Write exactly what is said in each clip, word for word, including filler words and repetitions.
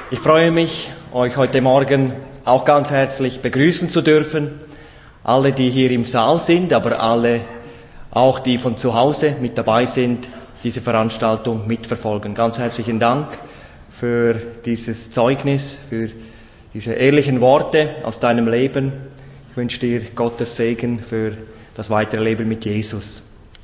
Ich freue mich, euch heute Morgen auch ganz herzlich begrüßen zu dürfen. Alle, die hier im Saal sind, aber alle auch, die von zu Hause mit dabei sind, diese Veranstaltung mitverfolgen. Ganz herzlichen Dank für dieses Zeugnis, für diese ehrlichen Worte aus deinem Leben. Ich wünsche dir Gottes Segen für das weitere Leben mit Jesus.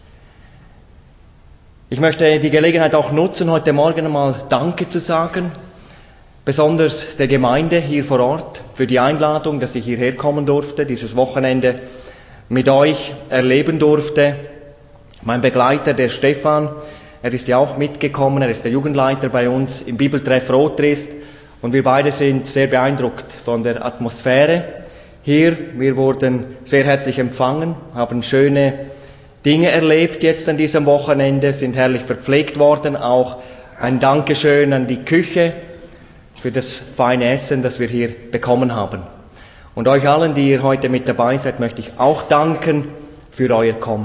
Ich möchte die Gelegenheit auch nutzen, heute Morgen einmal Danke zu sagen, besonders der Gemeinde hier vor Ort für die Einladung, dass ich hierher kommen durfte, dieses Wochenende mit euch erleben durfte. Mein Begleiter, der Stefan, er ist ja auch mitgekommen, er ist der Jugendleiter bei uns im Bibeltreff Rotrist und wir beide sind sehr beeindruckt von der Atmosphäre hier. Wir wurden sehr herzlich empfangen, haben schöne Dinge erlebt jetzt an diesem Wochenende, sind herrlich verpflegt worden. Auch ein Dankeschön an die Küche für das feine Essen, das wir hier bekommen haben. Und euch allen, die ihr heute mit dabei seid, möchte ich auch danken für euer Kommen.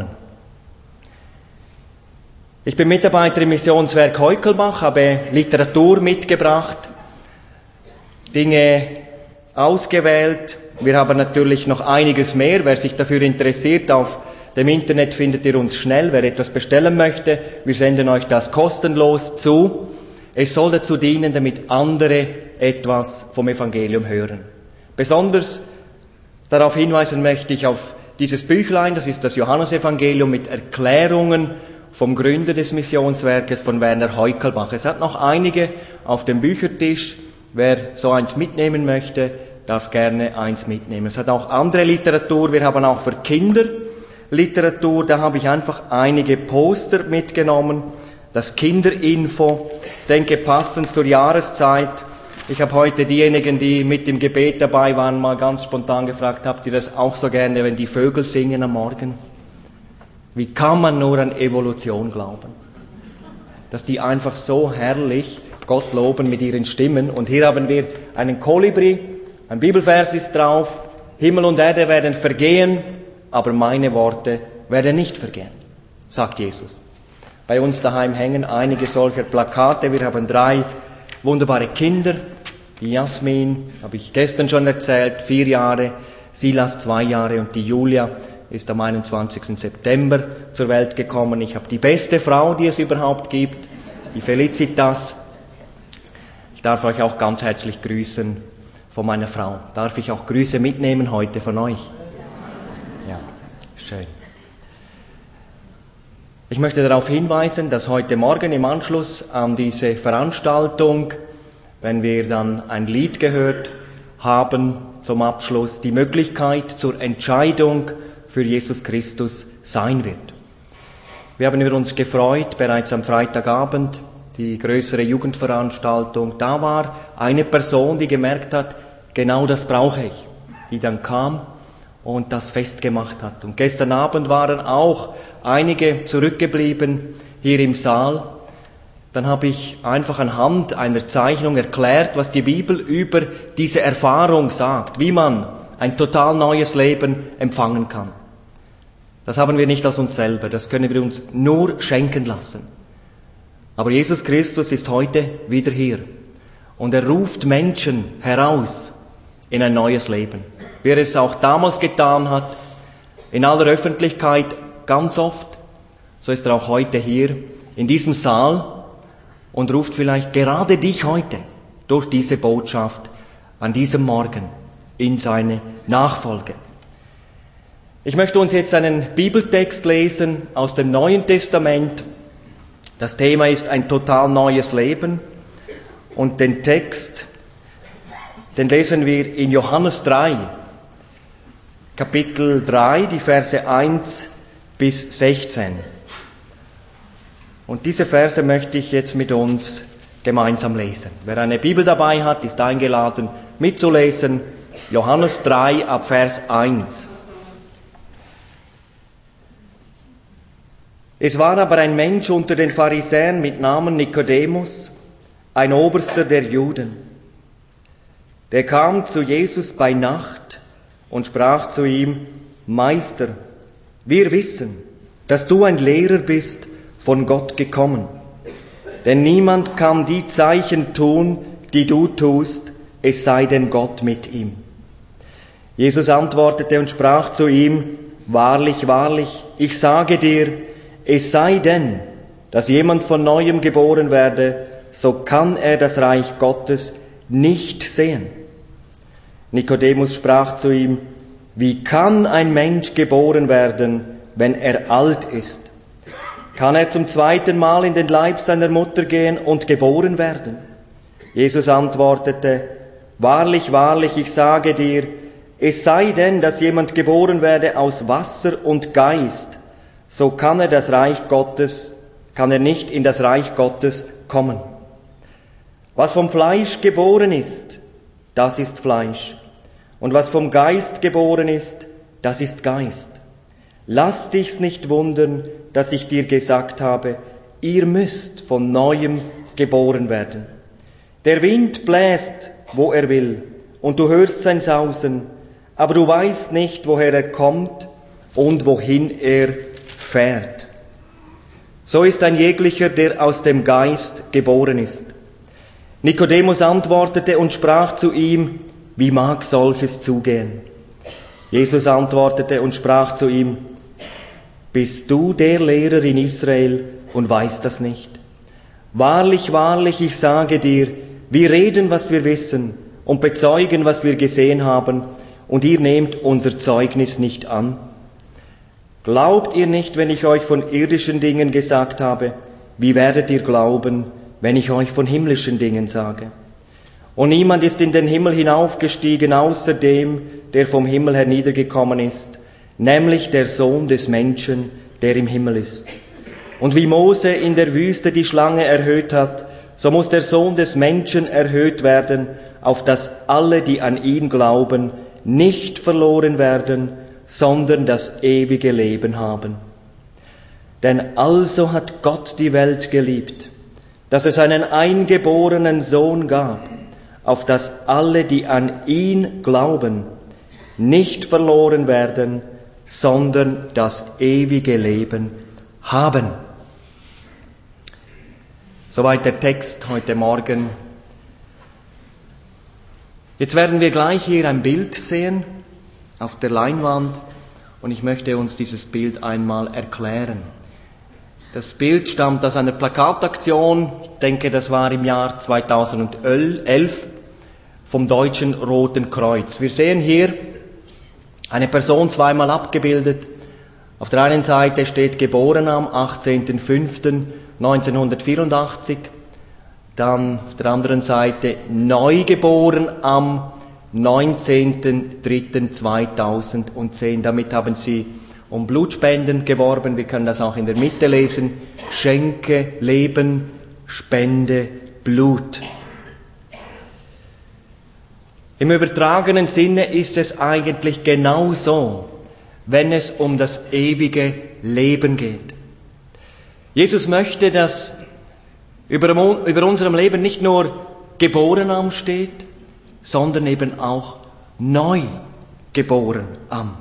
Ich bin Mitarbeiter im Missionswerk Heukelbach, habe Literatur mitgebracht, Dinge ausgewählt. Wir haben natürlich noch einiges mehr. Wer sich dafür interessiert, auf dem Internet findet ihr uns schnell, wer etwas bestellen möchte. Wir senden euch das kostenlos zu. Es soll dazu dienen, damit andere etwas vom Evangelium hören. Besonders darauf hinweisen möchte ich auf dieses Büchlein, das ist das Johannesevangelium mit Erklärungen vom Gründer des Missionswerkes, von Werner Heukelbach. Es hat noch einige auf dem Büchertisch. Wer so eins mitnehmen möchte, darf gerne eins mitnehmen. Es hat auch andere Literatur. Wir haben auch für Kinder Literatur. Da habe ich einfach einige Poster mitgenommen. Das Kinderinfo, ich denke passend zur Jahreszeit. Ich habe heute diejenigen, die mit im Gebet dabei waren, mal ganz spontan gefragt, habt ihr das auch so gerne, wenn die Vögel singen am Morgen? Wie kann man nur an Evolution glauben? Dass die einfach so herrlich Gott loben mit ihren Stimmen. Und hier haben wir einen Kolibri, ein Bibelvers ist drauf, Himmel und Erde werden vergehen, aber meine Worte werden nicht vergehen, sagt Jesus. Bei uns daheim hängen einige solcher Plakate. Wir haben drei wunderbare Kinder. Die Jasmin, habe ich gestern schon erzählt, vier Jahre, Silas zwei Jahre und die Julia ist am einundzwanzigsten September zur Welt gekommen. Ich habe die beste Frau, die es überhaupt gibt, die Felicitas. Ich darf euch auch ganz herzlich grüßen von meiner Frau. Darf ich auch Grüße mitnehmen heute von euch? Ja, schön. Ich möchte darauf hinweisen, dass heute Morgen im Anschluss an diese Veranstaltung, wenn wir dann ein Lied gehört haben zum Abschluss, die Möglichkeit zur Entscheidung für Jesus Christus sein wird. Wir haben uns gefreut, bereits am Freitagabend, die größere Jugendveranstaltung, da war eine Person, die gemerkt hat, genau das brauche ich, die dann kam und das festgemacht hat. Und gestern Abend waren auch einige zurückgeblieben hier im Saal. Dann habe ich einfach anhand einer Zeichnung erklärt, was die Bibel über diese Erfahrung sagt, wie man ein total neues Leben empfangen kann. Das haben wir nicht aus uns selber, das können wir uns nur schenken lassen. Aber Jesus Christus ist heute wieder hier und er ruft Menschen heraus in ein neues Leben. Wie er es auch damals getan hat, in aller Öffentlichkeit ganz oft, so ist er auch heute hier in diesem Saal und ruft vielleicht gerade dich heute durch diese Botschaft an diesem Morgen in seine Nachfolge. Ich möchte uns jetzt einen Bibeltext lesen aus dem Neuen Testament. Das Thema ist ein total neues Leben und den Text, den lesen wir in Johannes drei, Kapitel drei, die Verse eins bis sechzehn. Und diese Verse möchte ich jetzt mit uns gemeinsam lesen. Wer eine Bibel dabei hat, ist eingeladen mitzulesen. Johannes drei ab Vers eins. Es war aber ein Mensch unter den Pharisäern mit Namen Nikodemus, ein Oberster der Juden. Der kam zu Jesus bei Nacht und sprach zu ihm, Meister, wir wissen, dass du ein Lehrer bist, von Gott gekommen. Denn niemand kann die Zeichen tun, die du tust, es sei denn Gott mit ihm. Jesus antwortete und sprach zu ihm, wahrlich, wahrlich, ich sage dir, es sei denn, dass jemand von Neuem geboren werde, so kann er das Reich Gottes nicht sehen. Nikodemus sprach zu ihm, wie kann ein Mensch geboren werden, wenn er alt ist? Kann er zum zweiten Mal in den Leib seiner Mutter gehen und geboren werden? Jesus antwortete, wahrlich, wahrlich, ich sage dir, es sei denn, dass jemand geboren werde aus Wasser und Geist, so kann er das Reich Gottes, kann er nicht in das Reich Gottes kommen. Was vom Fleisch geboren ist, das ist Fleisch. Und was vom Geist geboren ist, das ist Geist. Lass dich's nicht wundern, dass ich dir gesagt habe, ihr müsst von Neuem geboren werden. Der Wind bläst, wo er will, und du hörst sein Sausen, aber du weißt nicht, woher er kommt und wohin er fährt. So ist ein jeglicher, der aus dem Geist geboren ist. Nikodemus antwortete und sprach zu ihm, wie mag solches zugehen? Jesus antwortete und sprach zu ihm, bist du der Lehrer in Israel und weißt das nicht? Wahrlich, wahrlich, ich sage dir, wir reden, was wir wissen und bezeugen, was wir gesehen haben, und ihr nehmt unser Zeugnis nicht an. Glaubt ihr nicht, wenn ich euch von irdischen Dingen gesagt habe, wie werdet ihr glauben, wenn ich euch von himmlischen Dingen sage? Und niemand ist in den Himmel hinaufgestiegen, außer dem, der vom Himmel herniedergekommen ist, nämlich der Sohn des Menschen, der im Himmel ist. Und wie Mose in der Wüste die Schlange erhöht hat, so muss der Sohn des Menschen erhöht werden, auf dass alle, die an ihn glauben, nicht verloren werden, sondern das ewige Leben haben. Denn also hat Gott die Welt geliebt, dass es einen eingeborenen Sohn gab, auf dass alle, die an ihn glauben, nicht verloren werden, sondern das ewige Leben haben. Soweit der Text heute Morgen. Jetzt werden wir gleich hier ein Bild sehen auf der Leinwand und ich möchte uns dieses Bild einmal erklären. Das Bild stammt aus einer Plakataktion, ich denke, das war im Jahr zweitausendelf, vom Deutschen Roten Kreuz. Wir sehen hier eine Person zweimal abgebildet. Auf der einen Seite steht geboren am achtzehnten fünften neunzehnhundertvierundachtzig, dann auf der anderen Seite neugeboren am neunzehnten dritten zweitausendzehn. Damit haben sie um Blutspenden geworben. Wir können das auch in der Mitte lesen. Schenke Leben, spende Blut. Im übertragenen Sinne ist es eigentlich genauso, wenn es um das ewige Leben geht. Jesus möchte, dass über, über unserem Leben nicht nur geboren am steht, sondern eben auch neu geboren am.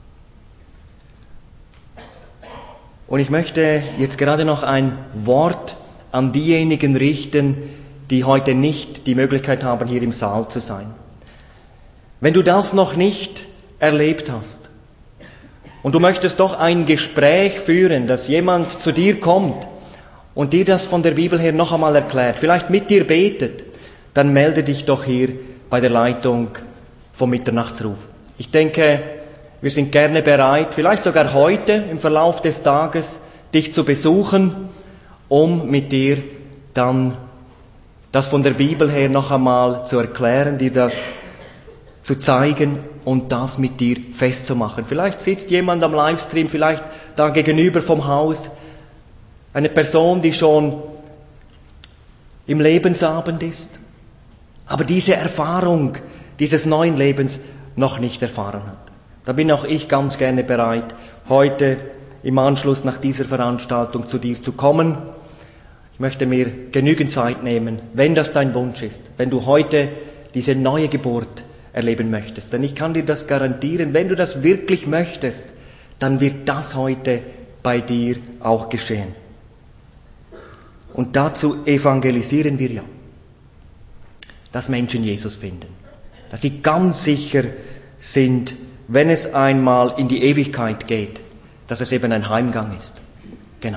Und ich möchte jetzt gerade noch ein Wort an diejenigen richten, die heute nicht die Möglichkeit haben, hier im Saal zu sein. Wenn du das noch nicht erlebt hast und du möchtest doch ein Gespräch führen, dass jemand zu dir kommt und dir das von der Bibel her noch einmal erklärt, vielleicht mit dir betet, dann melde dich doch hier bei der Leitung vom Mitternachtsruf. Ich denke, wir sind gerne bereit, vielleicht sogar heute im Verlauf des Tages, dich zu besuchen, um mit dir dann das von der Bibel her noch einmal zu erklären, dir das zu zeigen und das mit dir festzumachen. Vielleicht sitzt jemand am Livestream, vielleicht da gegenüber vom Haus, eine Person, die schon im Lebensabend ist, aber diese Erfahrung dieses neuen Lebens noch nicht erfahren hat. Da bin auch ich ganz gerne bereit, heute im Anschluss nach dieser Veranstaltung zu dir zu kommen. Ich möchte mir genügend Zeit nehmen, wenn das dein Wunsch ist, wenn du heute diese neue Geburt erleben möchtest. Denn ich kann dir das garantieren, wenn du das wirklich möchtest, dann wird das heute bei dir auch geschehen. Und dazu evangelisieren wir ja. dass Menschen Jesus finden. Dass sie ganz sicher sind, wenn es einmal in die Ewigkeit geht, dass es eben ein Heimgang ist. Genau.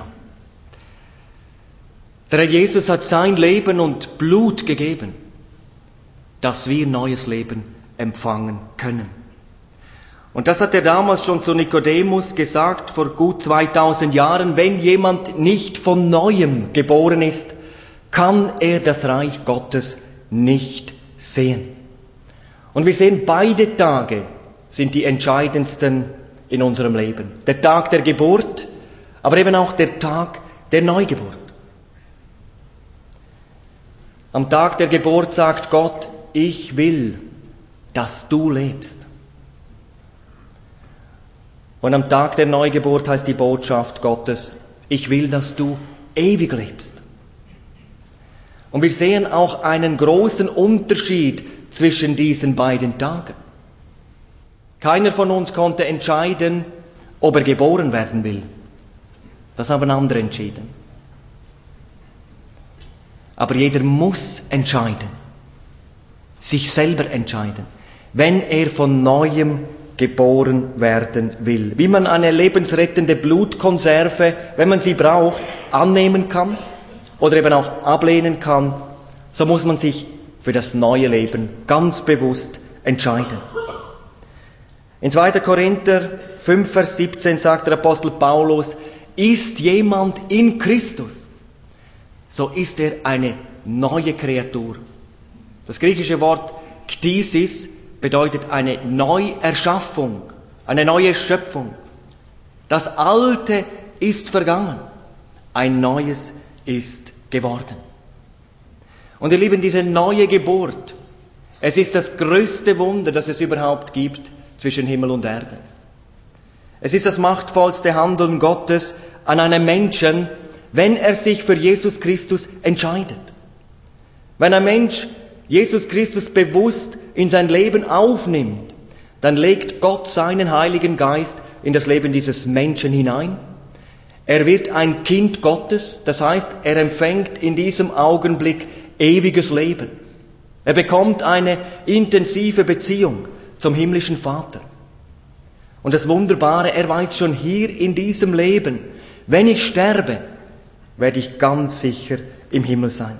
Der Herr Jesus hat sein Leben und Blut gegeben, dass wir neues Leben empfangen können. Und das hat er damals schon zu Nikodemus gesagt, vor gut zweitausend Jahren: Wenn jemand nicht von Neuem geboren ist, kann er das Reich Gottes nicht sehen. Und wir sehen, beide Tage sind die entscheidendsten in unserem Leben. Der Tag der Geburt, aber eben auch der Tag der Neugeburt. Am Tag der Geburt sagt Gott: Ich will, dass du lebst. Und am Tag der Neugeburt heißt die Botschaft Gottes: Ich will, dass du ewig lebst. Und wir sehen auch einen großen Unterschied zwischen diesen beiden Tagen. Keiner von uns konnte entscheiden, ob er geboren werden will. Das haben andere entschieden. Aber jeder muss entscheiden, sich selber entscheiden, wenn er von Neuem geboren werden will. Wie man eine lebensrettende Blutkonserve, wenn man sie braucht, annehmen kann oder eben auch ablehnen kann, so muss man sich für das neue Leben ganz bewusst entscheiden. In zweiter Korinther fünf, Vers siebzehn sagt der Apostel Paulus: Ist jemand in Christus, so ist er eine neue Kreatur. Das griechische Wort Ktisis bedeutet eine Neuerschaffung, eine neue Schöpfung. Das Alte ist vergangen, ein Neues ist geworden. Und ihr Lieben, diese neue Geburt, es ist das größte Wunder, das es überhaupt gibt zwischen Himmel und Erde. Es ist das machtvollste Handeln Gottes an einem Menschen, wenn er sich für Jesus Christus entscheidet. Wenn ein Mensch Jesus Christus bewusst in sein Leben aufnimmt, dann legt Gott seinen Heiligen Geist in das Leben dieses Menschen hinein. Er wird ein Kind Gottes, das heißt, er empfängt in diesem Augenblick ewiges Leben. Er bekommt eine intensive Beziehung zum himmlischen Vater. Und das Wunderbare, er weiß schon hier in diesem Leben, wenn ich sterbe, werde ich ganz sicher im Himmel sein.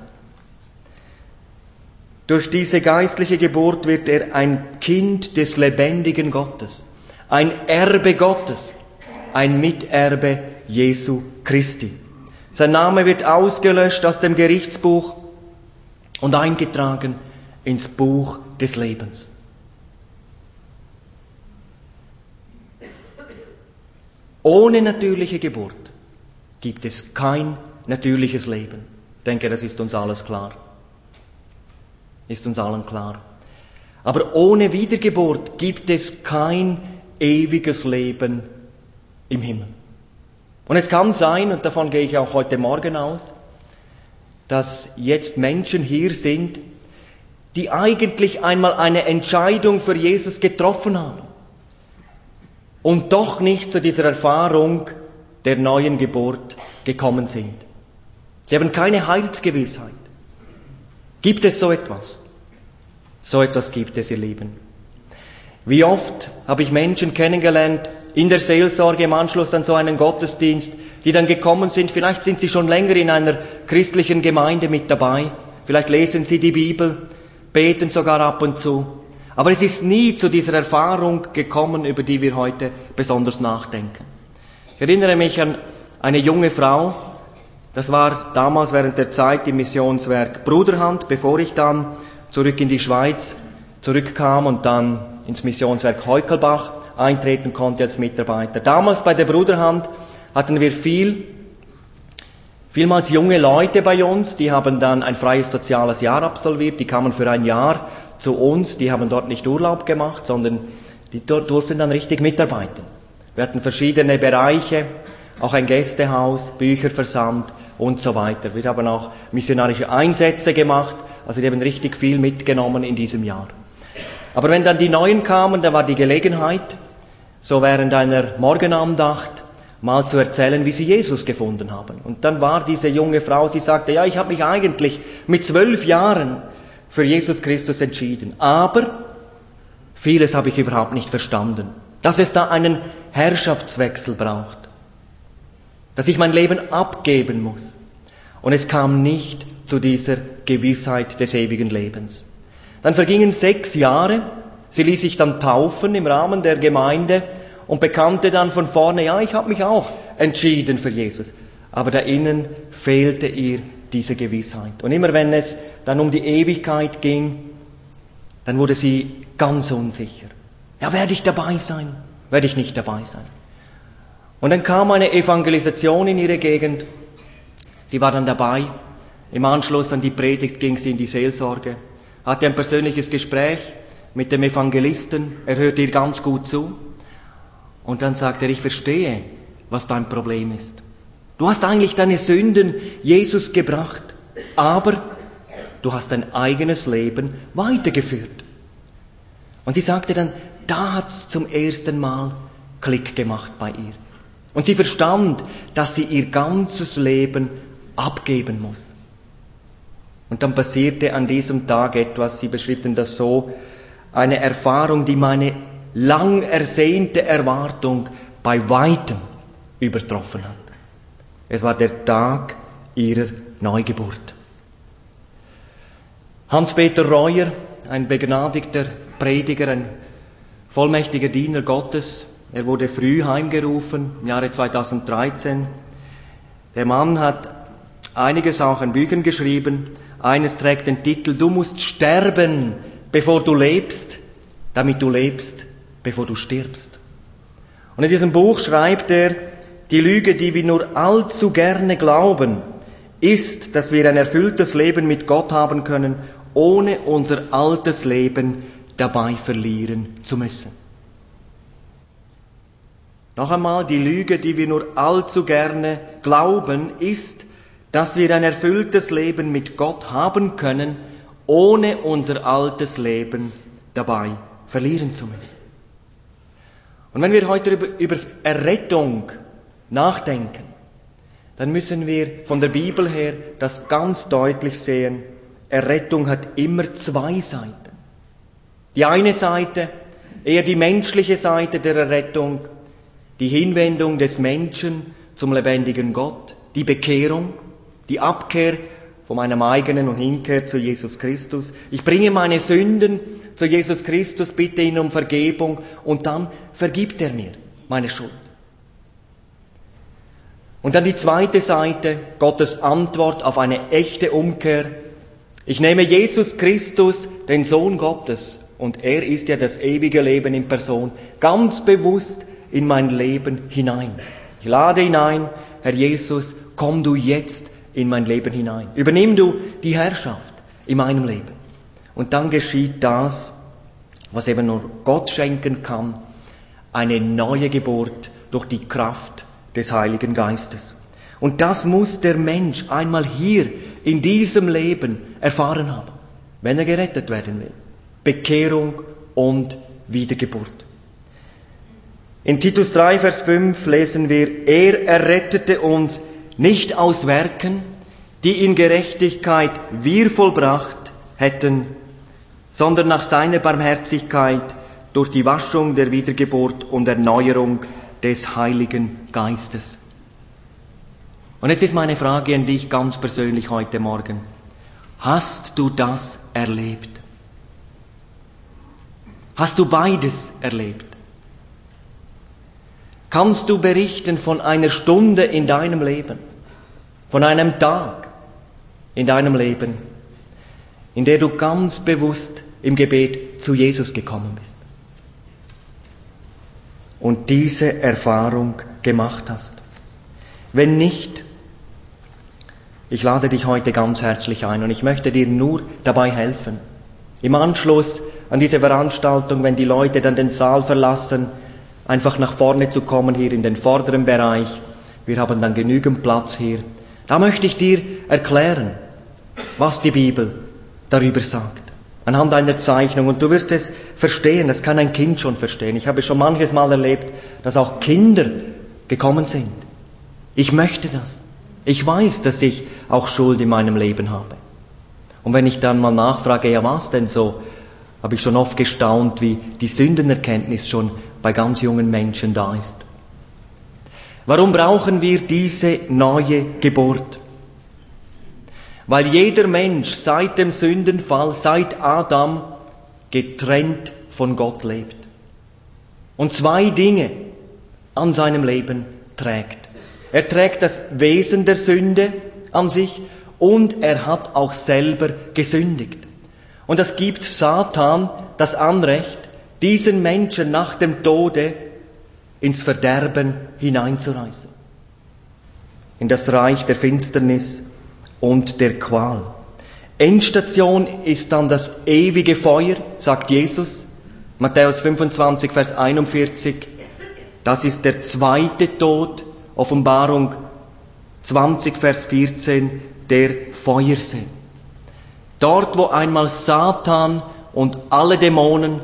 Durch diese geistliche Geburt wird er ein Kind des lebendigen Gottes, ein Erbe Gottes, ein Miterbe Jesu Christi. Sein Name wird ausgelöscht aus dem Gerichtsbuch und eingetragen ins Buch des Lebens. Ohne natürliche Geburt gibt es kein natürliches Leben. Ich denke, das ist uns alles klar. Ist uns allen klar. Aber ohne Wiedergeburt gibt es kein ewiges Leben im Himmel. Und es kann sein, und davon gehe ich auch heute Morgen aus, dass jetzt Menschen hier sind, die eigentlich einmal eine Entscheidung für Jesus getroffen haben und doch nicht zu dieser Erfahrung der neuen Geburt gekommen sind. Sie haben keine Heilsgewissheit. Gibt es so etwas? So etwas gibt es, ihr Lieben. Wie oft habe ich Menschen kennengelernt, in der Seelsorge im Anschluss an so einen Gottesdienst, die dann gekommen sind, vielleicht sind sie schon länger in einer christlichen Gemeinde mit dabei, vielleicht lesen sie die Bibel, beten sogar ab und zu, aber es ist nie zu dieser Erfahrung gekommen, über die wir heute besonders nachdenken. Ich erinnere mich an eine junge Frau, das war damals während der Zeit im Missionswerk Bruderhand, bevor ich dann zurück in die Schweiz zurückkam und dann ins Missionswerk Heukelbach eintreten konnte als Mitarbeiter. Damals bei der Bruderhand hatten wir viel, vielmals junge Leute bei uns, die haben dann ein freies soziales Jahr absolviert, die kamen für ein Jahr zu uns, die haben dort nicht Urlaub gemacht, sondern die dort durften dann richtig mitarbeiten. Wir hatten verschiedene Bereiche, auch ein Gästehaus, Bücherversand und so weiter. Wir haben auch missionarische Einsätze gemacht, also die haben richtig viel mitgenommen in diesem Jahr. Aber wenn dann die Neuen kamen, da war die Gelegenheit, so während einer Morgenandacht mal zu erzählen, wie sie Jesus gefunden haben. Und dann war diese junge Frau, sie sagte, ja, ich habe mich eigentlich mit zwölf Jahren für Jesus Christus entschieden. Aber vieles habe ich überhaupt nicht verstanden. Dass es da einen Herrschaftswechsel braucht. Dass ich mein Leben abgeben muss. Und es kam nicht zu dieser Gewissheit des ewigen Lebens. Dann vergingen sechs Jahre. Sie ließ sich dann taufen im Rahmen der Gemeinde und bekannte dann von vorne, ja, ich habe mich auch entschieden für Jesus. Aber da innen fehlte ihr diese Gewissheit. Und immer wenn es dann um die Ewigkeit ging, dann wurde sie ganz unsicher. Ja, werde ich dabei sein? Werde ich nicht dabei sein? Und dann kam eine Evangelisation in ihre Gegend. Sie war dann dabei. Im Anschluss an die Predigt ging sie in die Seelsorge, hatte ein persönliches Gespräch mit dem Evangelisten. Er hörte ihr ganz gut zu. Und dann sagte er, ich verstehe, was dein Problem ist. Du hast eigentlich deine Sünden Jesus gebracht, aber du hast dein eigenes Leben weitergeführt. Und sie sagte dann, da hat es zum ersten Mal Klick gemacht bei ihr. Und sie verstand, dass sie ihr ganzes Leben abgeben muss. Und dann passierte an diesem Tag etwas, sie beschrieben das so, eine Erfahrung, die meine lang ersehnte Erwartung bei weitem übertroffen hat. Es war der Tag ihrer Neugeburt. Hans-Peter Reuer, ein begnadigter Prediger, ein vollmächtiger Diener Gottes, er wurde früh heimgerufen, im Jahre zweitausenddreizehn. Der Mann hat einiges auch in Büchern geschrieben. Eines trägt den Titel, du musst sterben, bevor du lebst, damit du lebst, bevor du stirbst. Und in diesem Buch schreibt er, die Lüge, die wir nur allzu gerne glauben, ist, dass wir ein erfülltes Leben mit Gott haben können, ohne unser altes Leben dabei verlieren zu müssen. Noch einmal, die Lüge, die wir nur allzu gerne glauben, ist, dass wir ein erfülltes Leben mit Gott haben können, ohne unser altes Leben dabei verlieren zu müssen. Und wenn wir heute über, über Errettung nachdenken, dann müssen wir von der Bibel her das ganz deutlich sehen. Errettung hat immer zwei Seiten. Die eine Seite, eher die menschliche Seite der Errettung, die Hinwendung des Menschen zum lebendigen Gott, die Bekehrung, die Abkehr von meinem eigenen und Hinkehr zu Jesus Christus. Ich bringe meine Sünden zu Jesus Christus, bitte ihn um Vergebung und dann vergibt er mir meine Schuld. Und dann die zweite Seite, Gottes Antwort auf eine echte Umkehr. Ich nehme Jesus Christus, den Sohn Gottes, und er ist ja das ewige Leben in Person, ganz bewusst in mein Leben hinein. Ich lade ihn ein, Herr Jesus, komm du jetzt in mein Leben hinein. Übernimm du die Herrschaft in meinem Leben. Und dann geschieht das, was eben nur Gott schenken kann, eine neue Geburt durch die Kraft des Heiligen Geistes. Und das muss der Mensch einmal hier in diesem Leben erfahren haben, wenn er gerettet werden will. Bekehrung und Wiedergeburt. In Titus drei, Vers fünf lesen wir, er errettete uns nicht aus Werken, die in Gerechtigkeit wir vollbracht hätten, sondern nach seiner Barmherzigkeit durch die Waschung der Wiedergeburt und Erneuerung des Heiligen Geistes. Und jetzt ist meine Frage an dich ganz persönlich heute Morgen. Hast du das erlebt? Hast du beides erlebt? Kannst du berichten von einer Stunde in deinem Leben, von einem Tag in deinem Leben, in der du ganz bewusst im Gebet zu Jesus gekommen bist und diese Erfahrung gemacht hast? Wenn nicht, ich lade dich heute ganz herzlich ein und ich möchte dir nur dabei helfen. Im Anschluss an diese Veranstaltung, wenn die Leute dann den Saal verlassen, einfach nach vorne zu kommen, hier in den vorderen Bereich. Wir haben dann genügend Platz hier. Da möchte ich dir erklären, was die Bibel darüber sagt. Anhand einer Zeichnung. Und du wirst es verstehen, das kann ein Kind schon verstehen. Ich habe schon manches Mal erlebt, dass auch Kinder gekommen sind. Ich möchte das. Ich weiß, dass ich auch Schuld in meinem Leben habe. Und wenn ich dann mal nachfrage, ja was denn so, habe ich schon oft gestaunt, wie die Sündenerkenntnis schon bei ganz jungen Menschen da ist. Warum brauchen wir diese neue Geburt? Weil jeder Mensch seit dem Sündenfall, seit Adam, getrennt von Gott lebt. Und zwei Dinge an seinem Leben trägt. Er trägt das Wesen der Sünde an sich und er hat auch selber gesündigt. Und das gibt Satan das Anrecht, diesen Menschen nach dem Tode ins Verderben hineinzureißen. In das Reich der Finsternis und der Qual. Endstation ist dann das ewige Feuer, sagt Jesus. Matthäus fünfundzwanzig, Vers einundvierzig. Das ist der zweite Tod. Offenbarung zwanzig, Vers vierzehn, der Feuersee. Dort, wo einmal Satan und alle Dämonen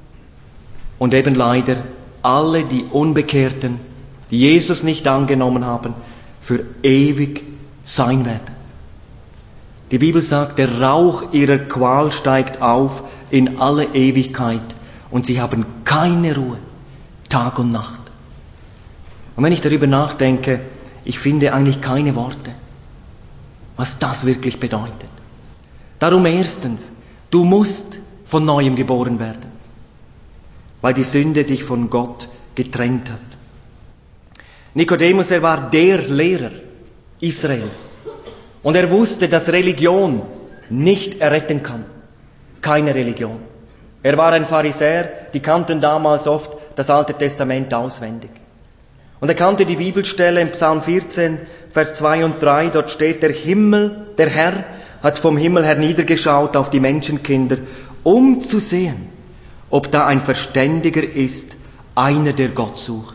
und eben leider alle die Unbekehrten, die Jesus nicht angenommen haben, für ewig sein werden. Die Bibel sagt, der Rauch ihrer Qual steigt auf in alle Ewigkeit und sie haben keine Ruhe, Tag und Nacht. Und wenn ich darüber nachdenke, ich finde eigentlich keine Worte, was das wirklich bedeutet. Darum erstens, du musst von Neuem geboren werden, weil die Sünde dich von Gott getrennt hat. Nikodemus, er war der Lehrer Israels. Und er wusste, dass Religion nicht erretten kann. Keine Religion. Er war ein Pharisäer, die kannten damals oft das Alte Testament auswendig. Und er kannte die Bibelstelle im Psalm vierzehn, Vers zwei und drei, dort steht, der Himmel, der Herr, hat vom Himmel herniedergeschaut auf die Menschenkinder, um zu sehen, ob da ein Verständiger ist, einer, der Gott sucht.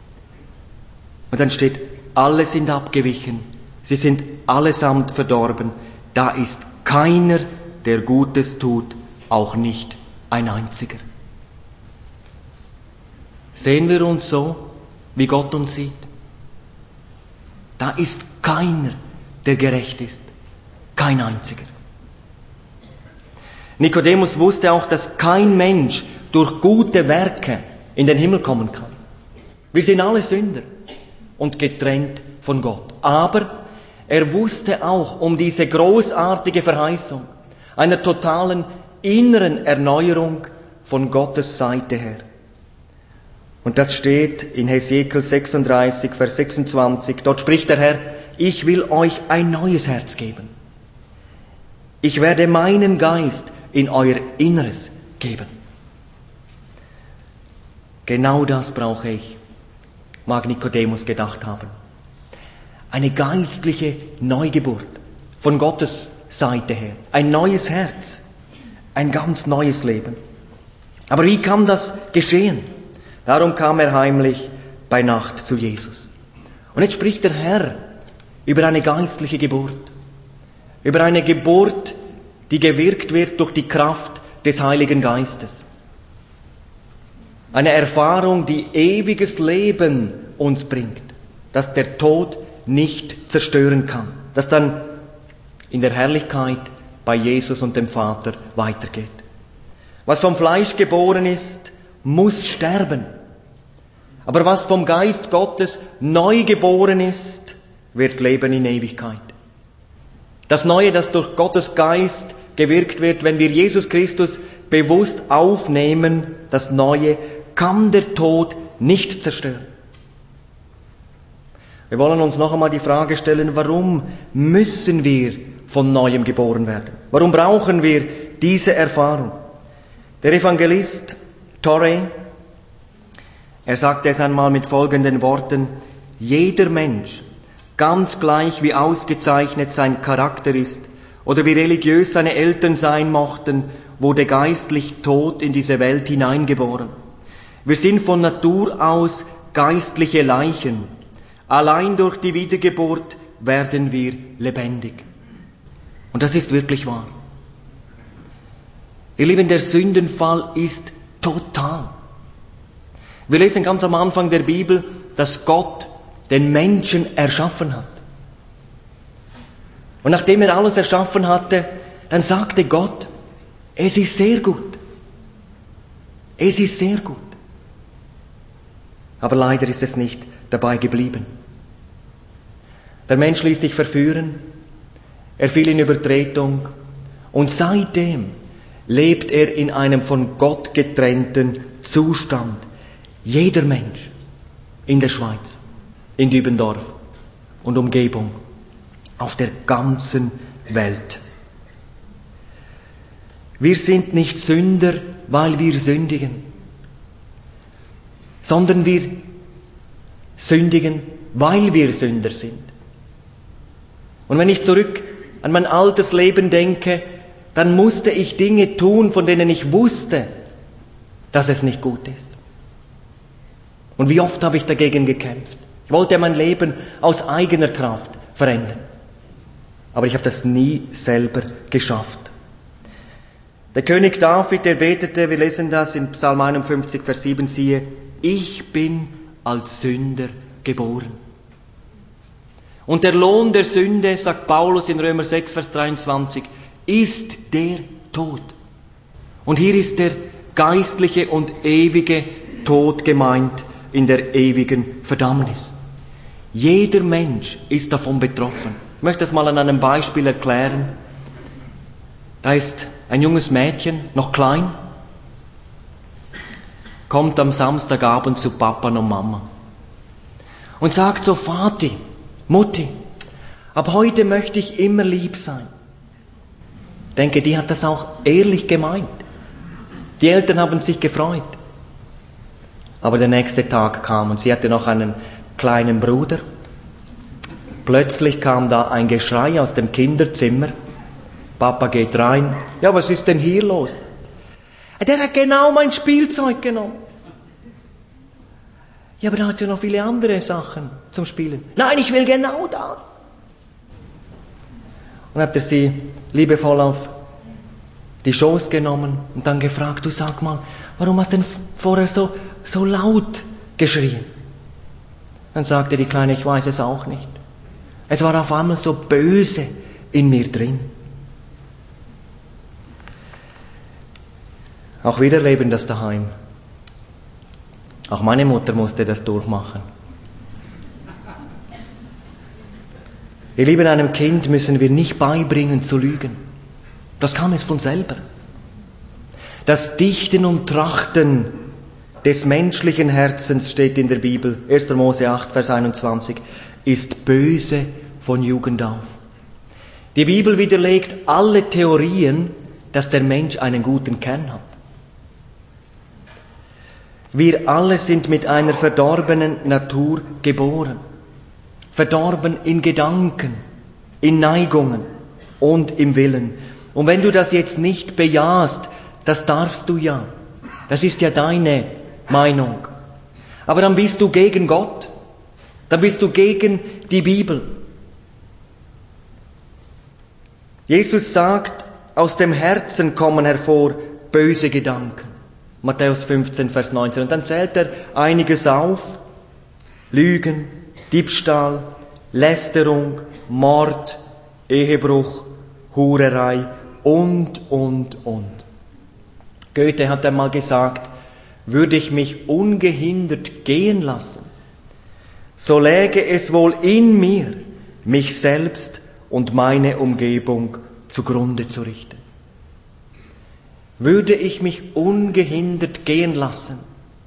Und dann steht, alle sind abgewichen. Sie sind allesamt verdorben. Da ist keiner, der Gutes tut, auch nicht ein einziger. Sehen wir uns so, wie Gott uns sieht? Da ist keiner, der gerecht ist. Kein einziger. Nikodemus wusste auch, dass kein Mensch durch gute Werke in den Himmel kommen kann. Wir sind alle Sünder und getrennt von Gott. Aber er wusste auch um diese großartige Verheißung einer totalen inneren Erneuerung von Gottes Seite her. Und das steht in Hesekiel sechsunddreißig, Vers sechsundzwanzig. Dort spricht der Herr, ich will euch ein neues Herz geben. Ich werde meinen Geist in euer Inneres geben. Genau das brauche ich, mag Nikodemus gedacht haben. Eine geistliche Neugeburt von Gottes Seite her. Ein neues Herz. Ein ganz neues Leben. Aber wie kann das geschehen? Darum kam er heimlich bei Nacht zu Jesus. Und jetzt spricht der Herr über eine geistliche Geburt. Über eine Geburt, die gewirkt wird durch die Kraft des Heiligen Geistes. Eine Erfahrung, die ewiges Leben uns bringt. Dass der Tod nicht zerstören kann. Das dann in der Herrlichkeit bei Jesus und dem Vater weitergeht. Was vom Fleisch geboren ist, muss sterben. Aber was vom Geist Gottes neu geboren ist, wird leben in Ewigkeit. Das Neue, das durch Gottes Geist gewirkt wird, wenn wir Jesus Christus bewusst aufnehmen, das Neue, kann der Tod nicht zerstören. Wir wollen uns noch einmal die Frage stellen, warum müssen wir von Neuem geboren werden? Warum brauchen wir diese Erfahrung? Der Evangelist Torrey, er sagte es einmal mit folgenden Worten, jeder Mensch, ganz gleich wie ausgezeichnet sein Charakter ist oder wie religiös seine Eltern sein mochten, wurde geistlich tot in diese Welt hineingeboren. Wir sind von Natur aus geistliche Leichen. Allein durch die Wiedergeburt werden wir lebendig. Und das ist wirklich wahr. Ihr Lieben, der Sündenfall ist total. Wir lesen ganz am Anfang der Bibel, dass Gott den Menschen erschaffen hat. Und nachdem er alles erschaffen hatte, dann sagte Gott, es ist sehr gut. Es ist sehr gut. Aber leider ist es nicht dabei geblieben. Der Mensch ließ sich verführen, er fiel in Übertretung und seitdem lebt er in einem von Gott getrennten Zustand. Jeder Mensch in der Schweiz, in Dübendorf und Umgebung, auf der ganzen Welt. Wir sind nicht Sünder, weil wir sündigen, sondern wir sündigen, weil wir Sünder sind. Und wenn ich zurück an mein altes Leben denke, dann musste ich Dinge tun, von denen ich wusste, dass es nicht gut ist. Und wie oft habe ich dagegen gekämpft. Ich wollte mein Leben aus eigener Kraft verändern. Aber ich habe das nie selber geschafft. Der König David, der betete, wir lesen das in Psalm einundfünfzig, Vers sieben, siehe, ich bin als Sünder geboren. Und der Lohn der Sünde, sagt Paulus in Römer sechs, Vers dreiundzwanzig, ist der Tod. Und hier ist der geistliche und ewige Tod gemeint in der ewigen Verdammnis. Jeder Mensch ist davon betroffen. Ich möchte das mal an einem Beispiel erklären. Da ist ein junges Mädchen, noch klein, kommt am Samstagabend zu Papa und Mama und sagt so, Vati, Mutti, ab heute möchte ich immer lieb sein. Ich denke, die hat das auch ehrlich gemeint. Die Eltern haben sich gefreut. Aber der nächste Tag kam und sie hatte noch einen kleinen Bruder. Plötzlich kam da ein Geschrei aus dem Kinderzimmer. Papa geht rein. Ja, was ist denn hier los? Der hat genau mein Spielzeug genommen. Ja, aber da hat sie noch viele andere Sachen zum Spielen. Nein, ich will genau das. Und hat er sie liebevoll auf die Schoß genommen und dann gefragt, du sag mal, warum hast du denn vorher so, so laut geschrien? Dann sagte die Kleine, ich weiß es auch nicht. Es war auf einmal so böse in mir drin. Auch wir erleben das daheim. Auch meine Mutter musste das durchmachen. Ihr Lieben, einem Kind müssen wir nicht beibringen zu lügen. Das kann es von selber. Das Dichten und Trachten des menschlichen Herzens, steht in der Bibel, erster Mose acht, Vers einundzwanzig, ist böse von Jugend auf. Die Bibel widerlegt alle Theorien, dass der Mensch einen guten Kern hat. Wir alle sind mit einer verdorbenen Natur geboren. Verdorben in Gedanken, in Neigungen und im Willen. Und wenn du das jetzt nicht bejahst, das darfst du ja. Das ist ja deine Meinung. Aber dann bist du gegen Gott. Dann bist du gegen die Bibel. Jesus sagt, aus dem Herzen kommen hervor böse Gedanken. Matthäus fünfzehn, Vers neunzehn. Und dann zählt er einiges auf. Lügen, Diebstahl, Lästerung, Mord, Ehebruch, Hurerei und, und, und. Goethe hat einmal gesagt, würde ich mich ungehindert gehen lassen, so läge es wohl in mir, mich selbst und meine Umgebung zugrunde zu richten. Würde ich mich ungehindert gehen lassen,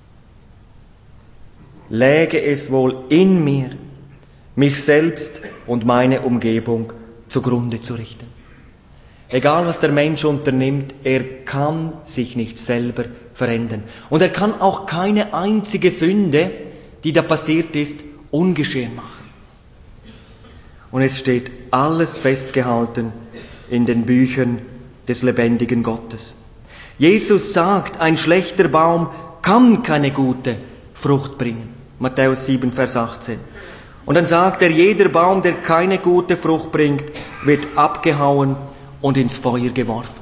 läge es wohl in mir, mich selbst und meine Umgebung zugrunde zu richten. Egal was der Mensch unternimmt, er kann sich nicht selber verändern. Und er kann auch keine einzige Sünde, die da passiert ist, ungeschehen machen. Und es steht alles festgehalten in den Büchern des lebendigen Gottes. Jesus sagt, ein schlechter Baum kann keine gute Frucht bringen. Matthäus sieben, Vers achtzehn. Und dann sagt er, jeder Baum, der keine gute Frucht bringt, wird abgehauen und ins Feuer geworfen.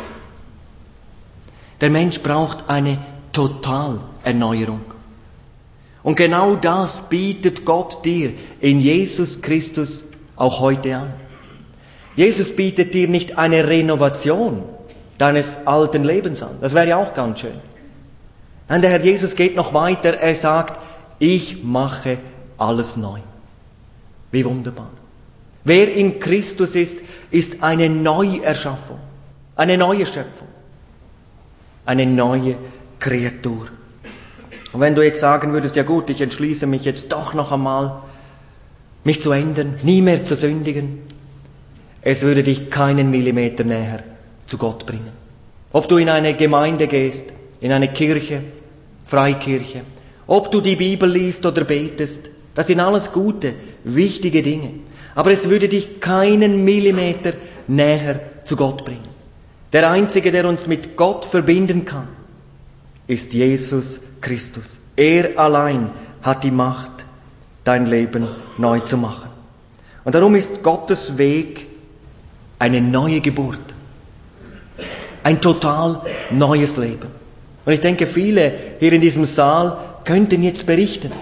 Der Mensch braucht eine Totalerneuerung. Und genau das bietet Gott dir in Jesus Christus auch heute an. Jesus bietet dir nicht eine Renovation deines alten Lebens an. Das wäre ja auch ganz schön. Nein, der Herr Jesus geht noch weiter. Er sagt, ich mache alles neu. Wie wunderbar. Wer in Christus ist, ist eine Neuerschaffung, eine neue Schöpfung, eine neue Kreatur. Und wenn du jetzt sagen würdest, ja gut, ich entschließe mich jetzt doch noch einmal, mich zu ändern, nie mehr zu sündigen, es würde dich keinen Millimeter näher zu Gott bringen. Ob du in eine Gemeinde gehst, in eine Kirche, Freikirche, ob du die Bibel liest oder betest, das sind alles gute, wichtige Dinge. Aber es würde dich keinen Millimeter näher zu Gott bringen. Der Einzige, der uns mit Gott verbinden kann, ist Jesus Christus. Er allein hat die Macht, dein Leben neu zu machen. Und darum ist Gottes Weg eine neue Geburt. Ein total neues Leben. Und ich denke, viele hier in diesem Saal könnten jetzt berichten.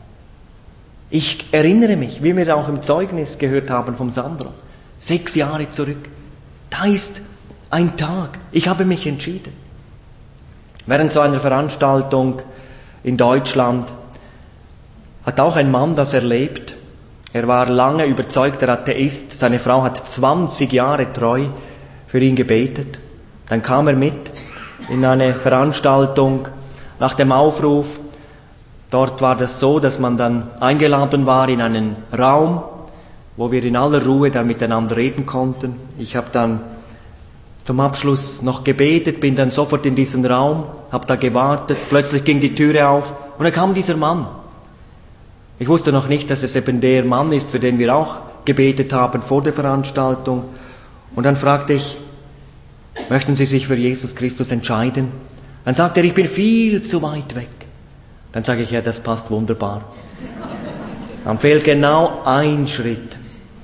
Ich erinnere mich, wie wir auch im Zeugnis gehört haben vom Sandro, sechs Jahre zurück. Da ist ein Tag, ich habe mich entschieden. Während so einer Veranstaltung in Deutschland hat auch ein Mann das erlebt. Er war lange überzeugter Atheist. Seine Frau hat zwanzig Jahre treu für ihn gebetet. Dann kam er mit in eine Veranstaltung nach dem Aufruf. Dort war das so, dass man dann eingeladen war in einen Raum, wo wir in aller Ruhe dann miteinander reden konnten. Ich habe dann zum Abschluss noch gebetet, bin dann sofort in diesen Raum, habe da gewartet. Plötzlich ging die Türe auf und dann kam dieser Mann. Ich wusste noch nicht, dass es eben der Mann ist, für den wir auch gebetet haben vor der Veranstaltung. Und dann fragte ich, möchten Sie sich für Jesus Christus entscheiden? Dann sagte er, ich bin viel zu weit weg. Dann sage ich, ja, das passt wunderbar. Dann fehlt genau ein Schritt.